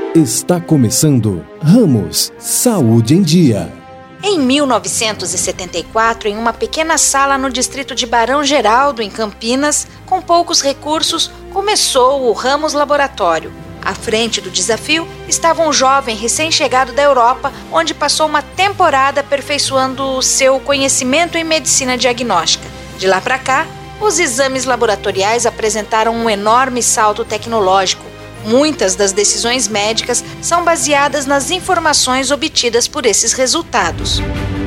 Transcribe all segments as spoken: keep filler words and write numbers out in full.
Está começando Ramos Saúde em Dia. Em mil novecentos e setenta e quatro, em uma pequena sala no distrito de Barão Geraldo, em Campinas, com poucos recursos, começou o Ramos Laboratório. À frente do desafio estava um jovem recém-chegado da Europa, onde passou uma temporada aperfeiçoando o seu conhecimento em medicina diagnóstica. De lá para cá, os exames laboratoriais apresentaram um enorme salto tecnológico. Muitas das decisões médicas são baseadas nas informações obtidas por esses resultados.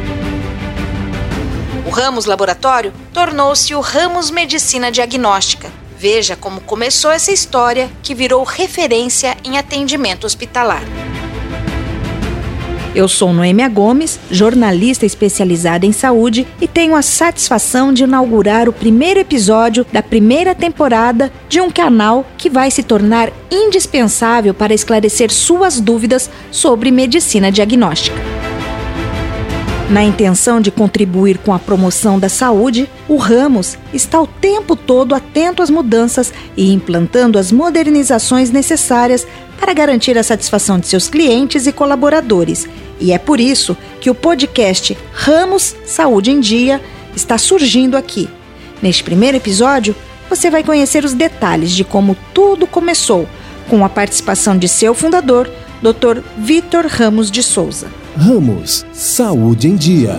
O Ramos Laboratório tornou-se o Ramos Medicina Diagnóstica. Veja como começou essa história que virou referência em atendimento hospitalar. Eu sou Noêmia Gomes, jornalista especializada em saúde e tenho a satisfação de inaugurar o primeiro episódio da primeira temporada de um canal que vai se tornar indispensável para esclarecer suas dúvidas sobre medicina diagnóstica. Na intenção de contribuir com a promoção da saúde, o Ramos está o tempo todo atento às mudanças e implantando as modernizações necessárias para garantir a satisfação de seus clientes e colaboradores. E é por isso que o podcast Ramos Saúde em Dia está surgindo aqui. Neste primeiro episódio, você vai conhecer os detalhes de como tudo começou, com a participação de seu fundador, doutor Vitor Ramos de Souza. Ramos Saúde em Dia.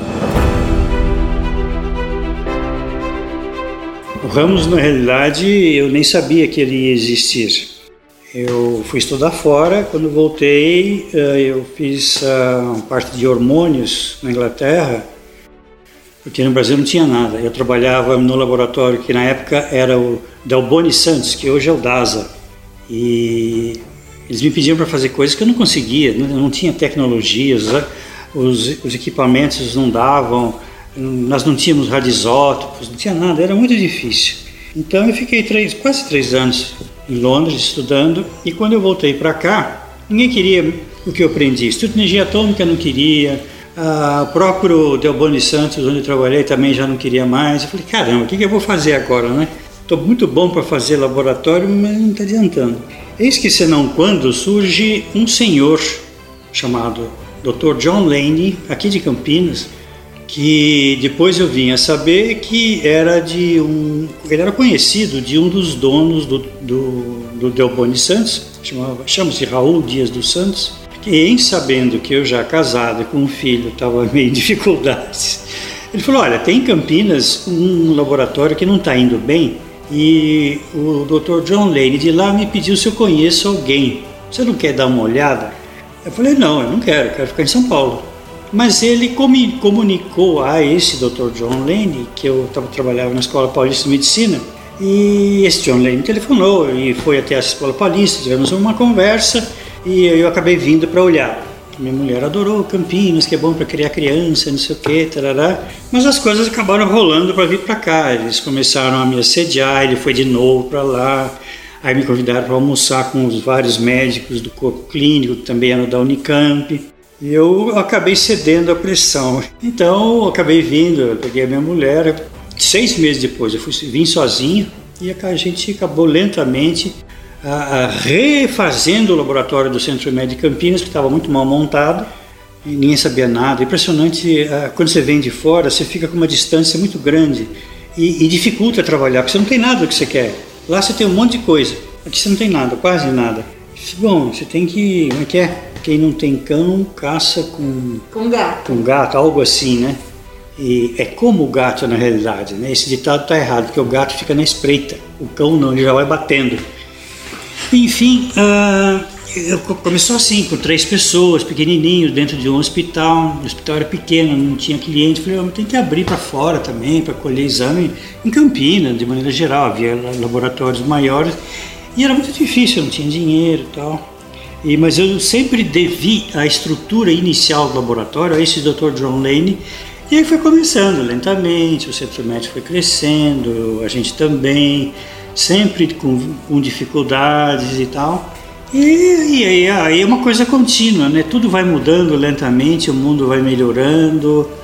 O Ramos, na realidade, eu nem sabia que ele ia existir. Eu fui estudar fora, quando voltei eu fiz uh, parte de hormônios na Inglaterra, porque no Brasil não tinha nada. Eu trabalhava no laboratório que na época era o Delboni Santos, que hoje é o DASA, e eles me pediam para fazer coisas que eu não conseguia, não, não tinha tecnologias, os, os equipamentos não davam, nós não tínhamos radioisótopos, não tinha nada, era muito difícil. Então eu fiquei três, quase três anos em Londres estudando, e quando eu voltei para cá, ninguém queria o que eu aprendi. Estudo de energia atômica não queria, ah, o próprio Delboni Santos, onde eu trabalhei, também já não queria mais. Eu falei, caramba, o que, que eu vou fazer agora, né? Estou muito bom para fazer laboratório, mas não está adiantando. Eis que, senão quando, surge um senhor chamado doutor John Lane, aqui de Campinas, que depois eu vim a saber que era de um, ele era conhecido de um dos donos do, do, do Delboni Santos, chamava, chama-se Raul Dias dos Santos, que em sabendo que eu já casado com um filho estava meio em dificuldades, ele falou, olha, tem em Campinas um laboratório que não está indo bem e o doutor John Lane de lá me pediu se eu conheço alguém, você não quer dar uma olhada? Eu falei, não, eu não quero, eu quero ficar em São Paulo. Mas ele comunicou a esse doutor John Lane, que eu trabalhava na Escola Paulista de Medicina, e esse John Lane telefonou e foi até a Escola Paulista, tivemos uma conversa e eu acabei vindo para olhar. Minha mulher adorou Campinas, que é bom para criar criança, não sei o que, tarará. Mas as coisas acabaram rolando para vir para cá, eles começaram a me assediar, ele foi de novo para lá, aí me convidaram para almoçar com os vários médicos do corpo clínico, que também eram da Unicamp. E eu acabei cedendo à pressão. Então eu acabei vindo, eu peguei a minha mulher. Seis meses depois eu fui, vim sozinho e a gente acabou lentamente a, a refazendo o laboratório do Centro Médico de Campinas, que estava muito mal montado e ninguém sabia nada. Impressionante, a, quando você vem de fora, você fica com uma distância muito grande e, e dificulta trabalhar, porque você não tem nada do que você quer. Lá você tem um monte de coisa, aqui você não tem nada, quase nada. Bom, você tem que, como é que é? Quem não tem cão, caça com... Com gato. Com gato, algo assim, né? E é como o gato na realidade, né? Esse ditado está errado, porque o gato fica na espreita, o cão não, ele já vai batendo. Enfim, uh, eu, começou assim, com três pessoas, pequenininhos, dentro de um hospital. O hospital era pequeno, não tinha cliente. Falei, oh, tem que abrir para fora também, para colher exame em Campinas, de maneira geral. Havia laboratórios maiores. E era muito difícil, eu não tinha dinheiro e tal. E, mas eu sempre devi a estrutura inicial do laboratório a esse doutor John Lane. E aí foi começando lentamente, o centro médico foi crescendo, a gente também, sempre com, com dificuldades e tal. E, e aí, aí é uma coisa contínua, né? Tudo vai mudando lentamente, o mundo vai melhorando.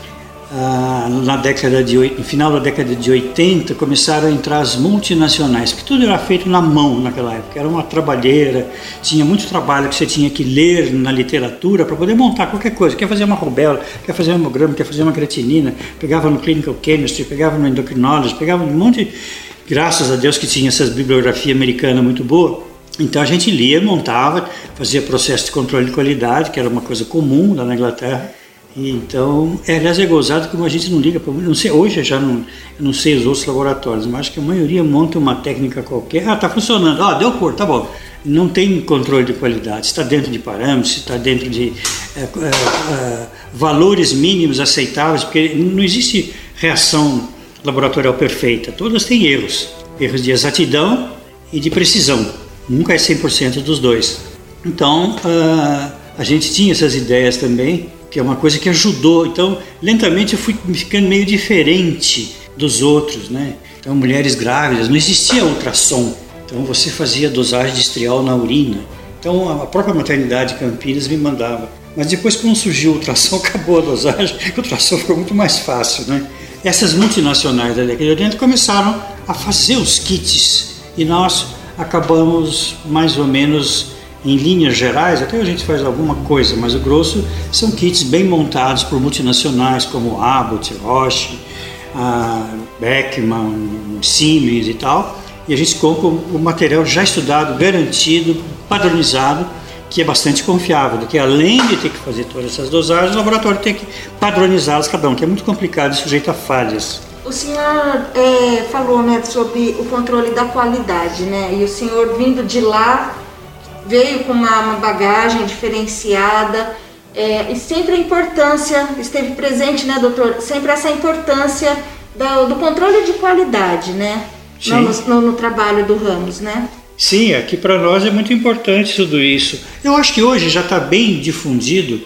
ah, na década de, no final da década de oitenta, começaram a entrar as multinacionais, porque tudo era feito na mão naquela época, era uma trabalheira, tinha muito trabalho que você tinha que ler na literatura para poder montar qualquer coisa, quer fazer uma rubéola, quer fazer um hemograma, quer fazer uma creatinina, pegava no clinical chemistry, pegava no endocrinology, pegava um monte, graças a Deus que tinha essa bibliografia americana muito boa. Então a gente lia, montava, fazia processo de controle de qualidade, que era uma coisa comum lá na Inglaterra. E então, é, aliás, é gozado como a gente não liga para... Não sei, hoje eu já não, eu não sei os outros laboratórios, mas acho que a maioria monta uma técnica qualquer. Ah, está funcionando. Ah, deu cor, tá bom. Não tem controle de qualidade. Está dentro de parâmetros, está dentro de é, é, é, valores mínimos aceitáveis, porque não existe reação laboratorial perfeita. Todas têm erros. Erros de exatidão e de precisão. Nunca é cem por cento dos dois. Então, uh, a gente tinha essas ideias também, que é uma coisa que ajudou. Então, lentamente eu fui ficando meio diferente dos outros, né? Então, mulheres grávidas, não existia ultrassom. Então, você fazia dosagem de estriol na urina. Então, a própria maternidade de Campinas me mandava. Mas depois, quando surgiu o ultrassom, acabou a dosagem, o ultrassom ficou muito mais fácil, né? Essas multinacionais da década de oitenta começaram a fazer os kits e nós acabamos mais ou menos em linhas gerais, até a gente faz alguma coisa, mas o grosso são kits bem montados por multinacionais como Abbott, Roche, a Beckman, Siemens e tal, e a gente compra o material já estudado, garantido, padronizado, que é bastante confiável, que além de ter que fazer todas essas dosagens, o laboratório tem que padronizá-las cada um, que é muito complicado e sujeito a falhas. O senhor é, falou, né, sobre o controle da qualidade, né? E o senhor vindo de lá veio com uma, uma bagagem diferenciada é, e sempre a importância, esteve presente, né, doutor? Sempre essa importância do, do controle de qualidade, né? No, no, no trabalho do Ramos, né? Sim, aqui para nós é muito importante tudo isso. Eu acho que hoje já está bem difundido,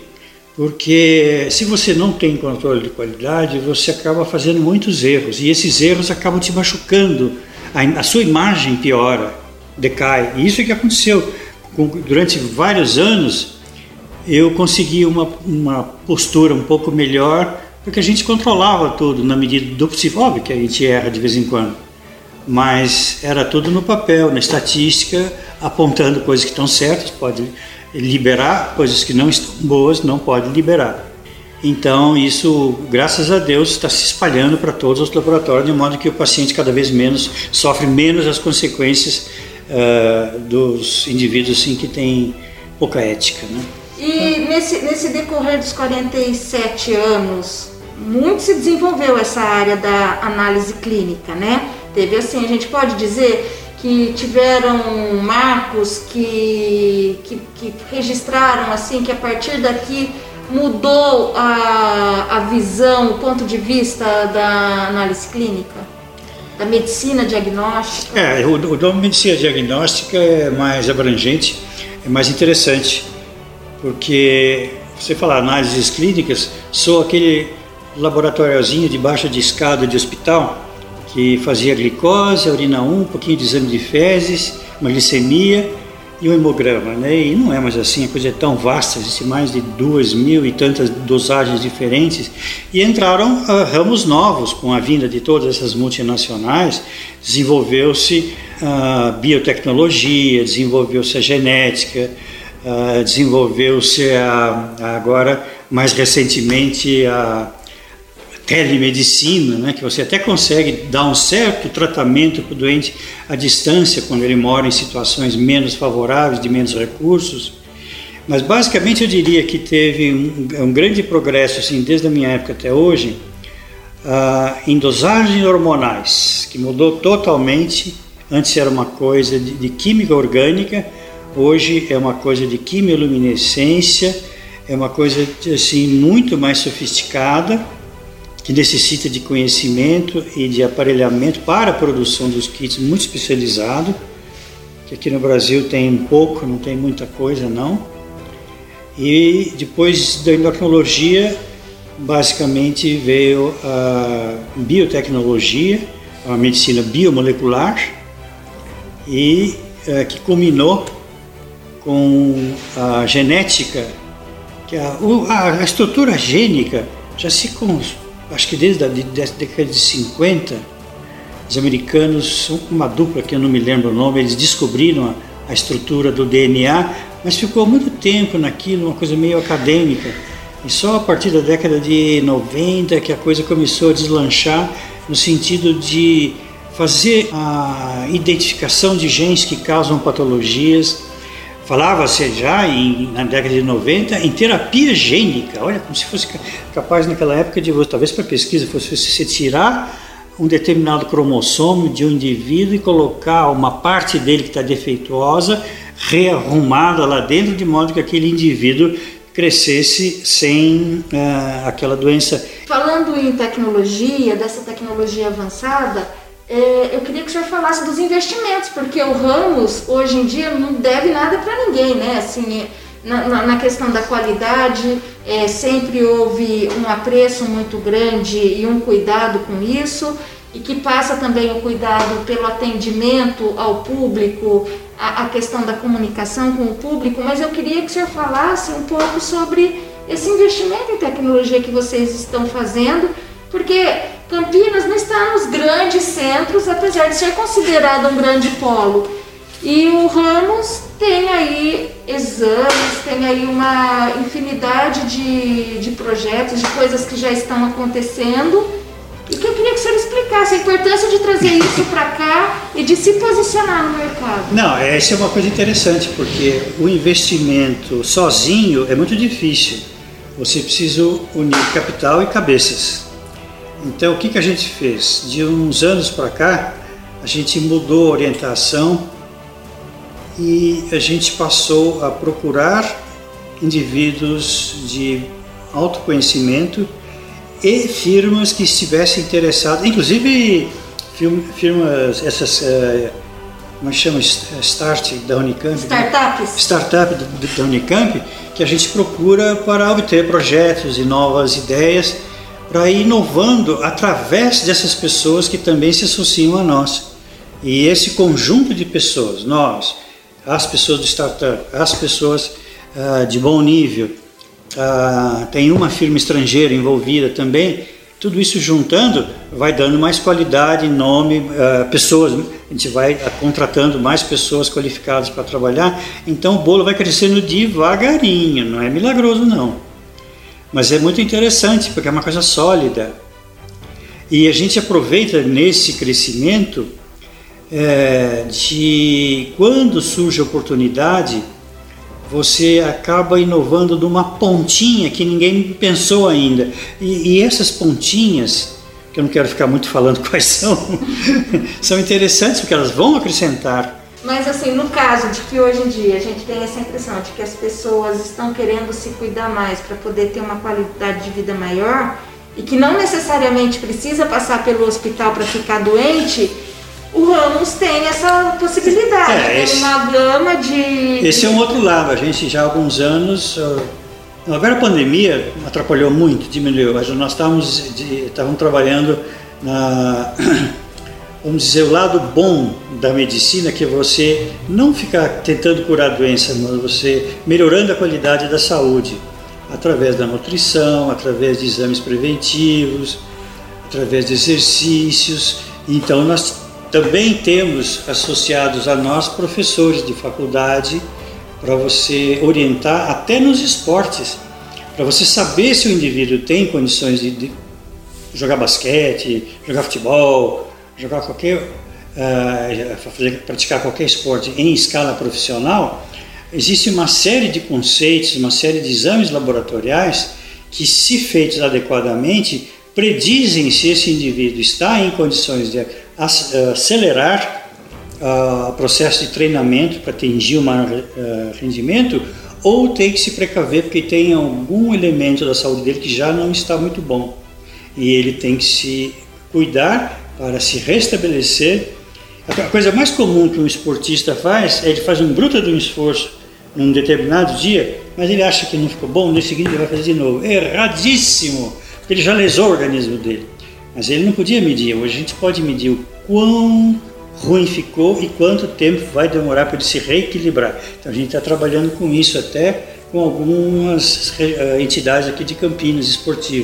porque se você não tem controle de qualidade, você acaba fazendo muitos erros, e esses erros acabam te machucando, a, a sua imagem piora, decai. E isso é que aconteceu. Durante vários anos, eu consegui uma, uma postura um pouco melhor, porque a gente controlava tudo na medida do possível. Óbvio que a gente erra de vez em quando, mas era tudo no papel, na estatística, apontando coisas que estão certas, pode liberar, coisas que não estão boas, não pode liberar. Então isso, graças a Deus, está se espalhando para todos os laboratórios, de modo que o paciente cada vez menos sofre menos as consequências uh, dos indivíduos assim, que têm pouca ética, né? E nesse, nesse decorrer dos quarenta e sete anos, muito se desenvolveu essa área da análise clínica, né? Teve assim, a gente pode dizer que tiveram marcos que, que, que registraram assim, que a partir daqui mudou a, a visão, o ponto de vista da análise clínica, da medicina diagnóstica? É, o, o da medicina diagnóstica é mais abrangente, é mais interessante, porque você falar análises clínicas, sou aquele laboratóriozinho debaixo de escada de hospital, que fazia glicose, a urina um, um pouquinho de exame de fezes, uma glicemia e um hemograma, né? E não é mais assim, a coisa é tão vasta, existe mais de duas mil e tantas dosagens diferentes, e entraram uh, ramos novos com a vinda de todas essas multinacionais. Desenvolveu-se a uh, biotecnologia, desenvolveu-se a genética, uh, desenvolveu-se a, a agora, mais recentemente, a telemedicina, né, que você até consegue dar um certo tratamento para o doente à distância, quando ele mora em situações menos favoráveis, de menos recursos. Mas basicamente eu diria que teve um, um grande progresso, assim, desde a minha época até hoje, uh, em dosagens hormonais, que mudou totalmente. Antes era uma coisa de, de química orgânica, hoje é uma coisa de quimioluminescência, é uma coisa assim, muito mais sofisticada, que necessita de conhecimento e de aparelhamento para a produção dos kits muito especializado, que aqui no Brasil tem um pouco, não tem muita coisa não. E depois da endocrinologia, basicamente veio a biotecnologia, a medicina biomolecular, e é, que culminou com a genética, que a, a, a estrutura gênica já se acho que desde a de, de, década de cinquenta, os americanos, uma dupla que eu não me lembro o nome, eles descobriram a, a estrutura do D N A, mas ficou muito tempo naquilo, uma coisa meio acadêmica. E só a partir da década de noventa que a coisa começou a deslanchar no sentido de fazer a identificação de genes que causam patologias. Falava-se já em, na década de noventa em terapia gênica, olha, como se fosse capaz naquela época de, talvez para pesquisa, fosse se tirar um determinado cromossomo de um indivíduo e colocar uma parte dele que está defeituosa, rearrumada lá dentro, de modo que aquele indivíduo crescesse sem uh, aquela doença. Falando em tecnologia, dessa tecnologia avançada, é, eu queria que o senhor falasse dos investimentos, porque o Ramos, hoje em dia, não deve nada para ninguém, né? Assim, na, na, na questão da qualidade, é, sempre houve um apreço muito grande e um cuidado com isso, e que passa também o cuidado pelo atendimento ao público, a, a questão da comunicação com o público, mas eu queria que o senhor falasse um pouco sobre esse investimento em tecnologia que vocês estão fazendo, porque Campinas não está nos grandes centros, apesar de ser considerado um grande polo. E o Ramos tem aí exames, tem aí uma infinidade de, de projetos, de coisas que já estão acontecendo, e que eu queria que o senhor explicasse a importância de trazer isso para cá e de se posicionar no mercado. Não, essa é uma coisa interessante, porque o investimento sozinho é muito difícil. Você precisa unir capital e cabeças. Então, o que, que a gente fez? De uns anos para cá, a gente mudou a orientação e a gente passou a procurar indivíduos de autoconhecimento e firmas que estivessem interessadas, inclusive firmas, essas, como chama, Start da Unicamp, Startups. Startup da Unicamp, que a gente procura para obter projetos e novas ideias, para ir inovando através dessas pessoas que também se associam a nós. E esse conjunto de pessoas, nós, as pessoas do startup, as pessoas uh, de bom nível, uh, tem uma firma estrangeira envolvida também, tudo isso juntando vai dando mais qualidade, nome, uh, pessoas, a gente vai uh, contratando mais pessoas qualificadas para trabalhar, então o bolo vai crescendo devagarinho, não é milagroso não. Mas é muito interessante, porque é uma coisa sólida. E a gente aproveita nesse crescimento é, de quando surge a oportunidade, você acaba inovando de uma pontinha que ninguém pensou ainda. E, e essas pontinhas, que eu não quero ficar muito falando quais são, são interessantes porque elas vão acrescentar. Mas assim, no caso de que hoje em dia a gente tem essa impressão de que as pessoas estão querendo se cuidar mais para poder ter uma qualidade de vida maior e que não necessariamente precisa passar pelo hospital para ficar doente, o Ramos tem essa possibilidade, é, tem esse, uma gama de... Esse é um outro lado, a gente já há alguns anos... Agora a pandemia atrapalhou muito, diminuiu, mas nós estávamos, de, estávamos trabalhando na... Vamos dizer, o lado bom da medicina, que é você não ficar tentando curar a doença, mas você melhorando a qualidade da saúde, através da nutrição, através de exames preventivos, através de exercícios. Então nós também temos associados a nós professores de faculdade para você orientar até nos esportes, para você saber se o indivíduo tem condições de, de jogar basquete, jogar futebol, jogar qualquer, uh, fazer, praticar qualquer esporte em escala profissional. Existe uma série de conceitos, uma série de exames laboratoriais que, se feitos adequadamente, predizem se esse indivíduo está em condições de acelerar uh, o processo de treinamento para atingir o maior uh, rendimento, ou tem que se precaver porque tem algum elemento da saúde dele que já não está muito bom. E ele tem que se cuidar para se restabelecer. A coisa mais comum que um esportista faz é ele faz um bruto de um esforço num determinado dia, mas ele acha que não ficou bom, no dia seguinte ele vai fazer de novo. Erradíssimo, porque ele já lesou o organismo dele. Mas ele não podia medir. Hoje a gente pode medir o quão ruim ficou e quanto tempo vai demorar para ele se reequilibrar. Então a gente está trabalhando com isso até com algumas entidades aqui de Campinas, esportivas.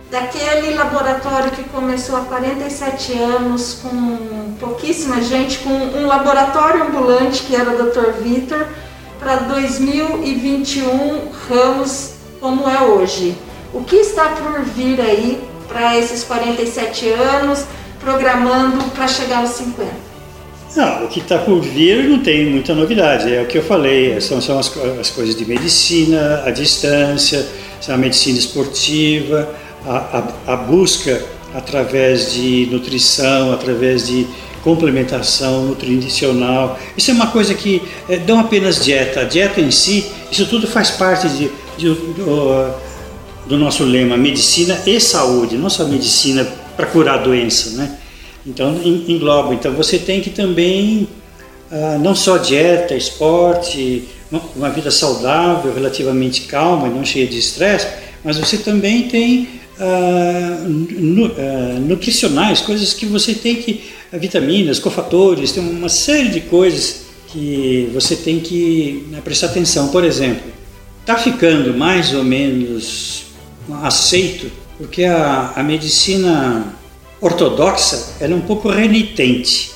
daquele laboratório que começou há quarenta e sete anos com pouquíssima gente, com um laboratório ambulante que era o doutor Vitor, para dois mil e vinte e um Ramos como é hoje. O que está por vir aí para esses quarenta e sete anos, programando para chegar aos cinquenta? Não, o que está por vir não tem muita novidade, é o que eu falei, são, são as, as coisas de medicina, a distância, a medicina esportiva, a, a, a busca através de nutrição, através de complementação nutricional. Isso é uma coisa que é, não apenas dieta, a dieta em si, isso tudo faz parte de, de, do, do nosso lema, medicina e saúde, não só medicina para curar a doença, né? Então engloba, então você tem que também, ah, não só dieta, esporte, uma vida saudável, relativamente calma, não cheia de estresse, mas você também tem ah, nu, ah, nutricionais, coisas que você tem que, vitaminas, cofatores, tem uma série de coisas que você tem que, né, prestar atenção. Por exemplo, está ficando mais ou menos aceito, porque a, a medicina ortodoxa ela é um pouco renitente,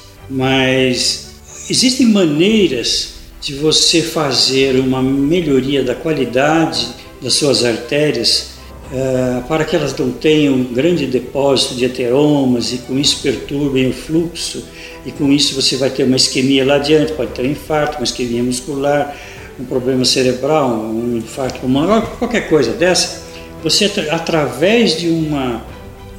mas existem maneiras de você fazer uma melhoria da qualidade das suas artérias uh, para que elas não tenham um grande depósito de ateromas e com isso perturbem o fluxo, e com isso você vai ter uma isquemia lá adiante, pode ter um infarto, uma isquemia muscular, um problema cerebral, um infarto pulmonar, qualquer coisa dessa. Você, através de uma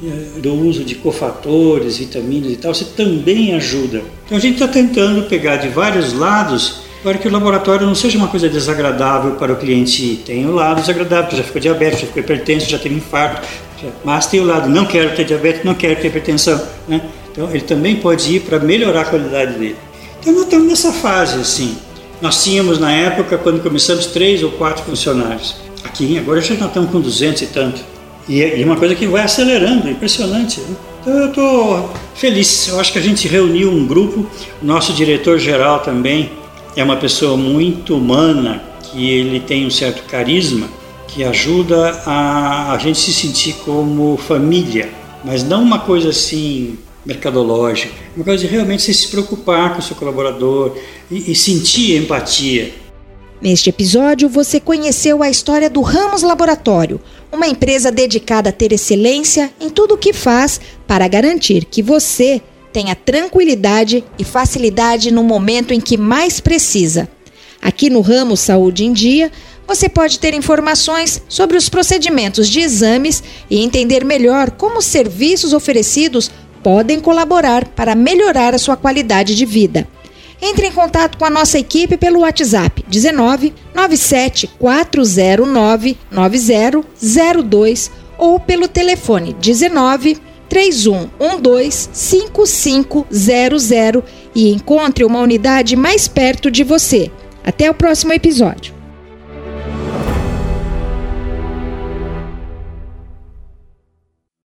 do uso de cofatores, vitaminas e tal, você também ajuda. Então a gente está tentando pegar de vários lados para que o laboratório não seja uma coisa desagradável para o cliente ir. Tem o lado desagradável, já ficou diabético, já ficou hipertenso, já teve infarto, já, mas tem o lado, não quero ter diabetes, não quero ter hipertensão, né? Então ele também pode ir para melhorar a qualidade dele. Então nós estamos nessa fase assim. Nós tínhamos na época, quando começamos, três ou quatro funcionários. Aqui agora já estamos com duzentos e tanto. E é uma coisa que vai acelerando, impressionante, né? Então eu estou feliz, eu acho que a gente reuniu um grupo, o nosso diretor-geral também é uma pessoa muito humana, que ele tem um certo carisma, que ajuda a, a gente se sentir como família, mas não uma coisa assim mercadológica, uma coisa de realmente se preocupar com o seu colaborador e, e sentir empatia. Neste episódio, você conheceu a história do Ramos Laboratório, uma empresa dedicada a ter excelência em tudo o que faz para garantir que você tenha tranquilidade e facilidade no momento em que mais precisa. Aqui no Ramos Saúde em Dia, você pode ter informações sobre os procedimentos de exames e entender melhor como os serviços oferecidos podem colaborar para melhorar a sua qualidade de vida. Entre em contato com a nossa equipe pelo WhatsApp dezenove, nove sete quatro zero nove, nove zero zero dois ou pelo telefone dezenove, três um um dois, cinco cinco zero zero e encontre uma unidade mais perto de você. Até o próximo episódio.